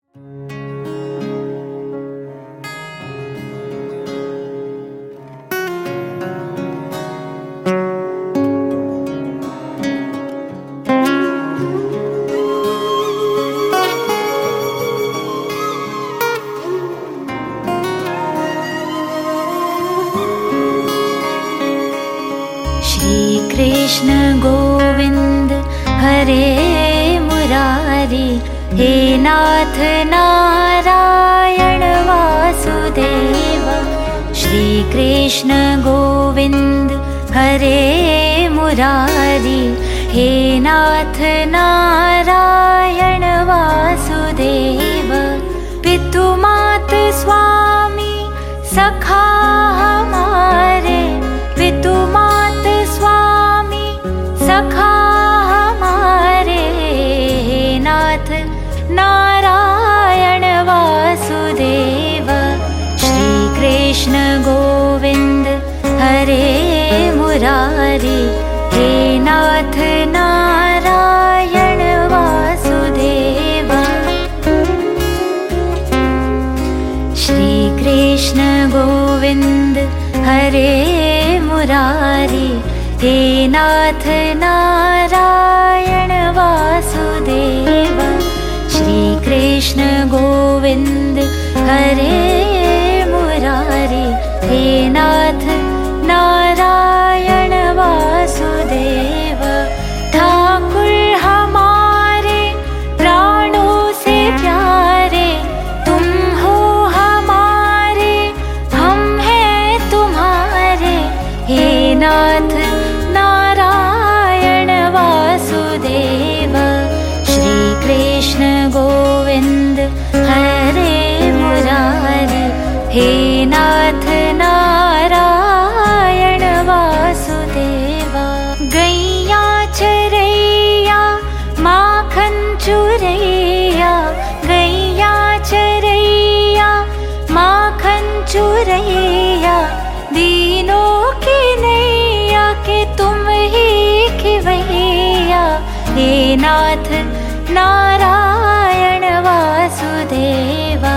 कृष्ण गोविंद हरे मुरारी, हे नाथ नारायण वासुदेव। श्री कृष्ण गोविंद हरे मुरारी, हे नाथ नारायण वासुदेव। पितु मात स्वामी सखा हमारे, पितु मात स्वामी सखा हमारे, हे नाथ नारायण वासुदेव। श्री कृष्ण गोविंद हरे मुरारी, हे नाथ नारायण वासुदेव। श्री कृष्ण गोविंद हरे मुरारी, हे नाथ नारायण वासुदेव। श्री कृष्ण गोविंद हरे मुरारी, हे नाथ नारायण वासुदेव। ठाकुर हमारे प्राणों से प्यारे, तुम हो हमारे, हम हैं तुम्हारे, हे नाथ नारायण वासुदेव। श्री कृष्ण गोविंद हरे मुरारी, हे नाथ नारायण वासुदेव। गैया चरैया माखन चुरैया, गैया चरैया माखन चुरैया, दीनों की नैया के तुम ही खिवैया, हे नाथ नारायण वासुदेवा।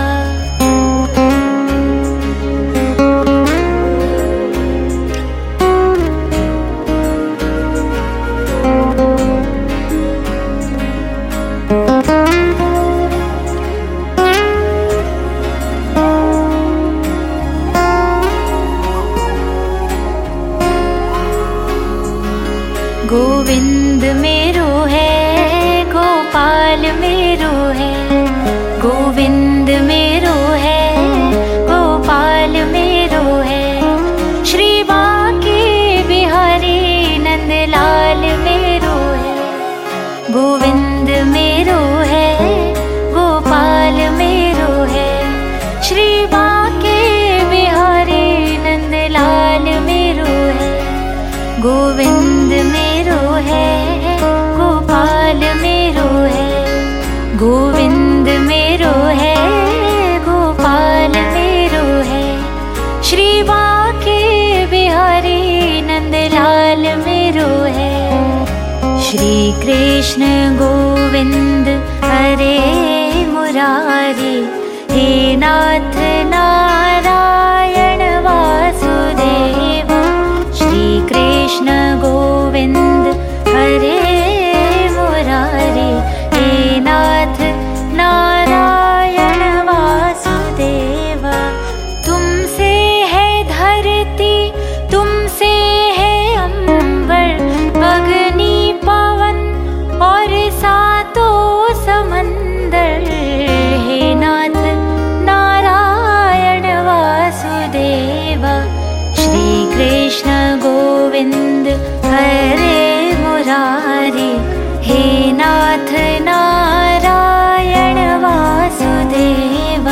गोविंद मेरो है, गोपाल मेरो है, गोविंद मेरो है, गोपाल मेरो है। श्री बांके बिहारी नंदलाल मेरो है, गोविंद मेरो है, गोपाल मेरो है। श्री बांके बिहारी नंदलाल मेरो है, गोविंद मेरो है, गोपाल मेरो है। गोविंद मेरो है, गोपाल मेरो है। श्री बांके बिहारी नंदलाल मेरो है। श्री कृष्ण गोविंद हरे मुरारी, हे नाथ नारायण वासुदेव। श्री कृष्ण गोविंद हरे मुरारी, हे नाथ नारायण वासुदेव। तुमसे है धरती, तुमसे है अंबर, अग्नि पवन और सातों समंदर, हे नाथ नारायण वासुदेव। श्री कृष्ण गोविंद हरे मुरारी, हे नाथ नारायण वासुदेव।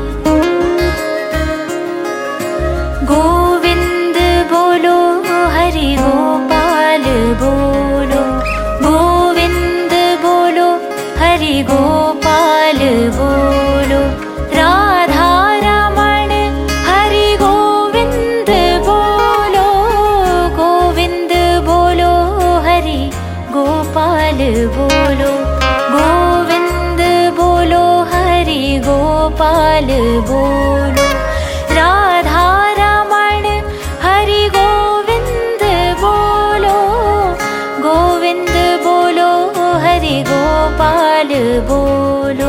गोविंद बोलो हरि गोपाल बोलो, गोविंद बोलो हरि गोपाल बोलो। राधा रमण हरि गोविंद बोलो, गोविंद बोलो हरि गोपाल बोलो। गोविंद बोलो हरि गोपाल बोलो। राधा रमण हरि गोविंद बोलो, गोविंद बोलो हरि गोपाल बोलो।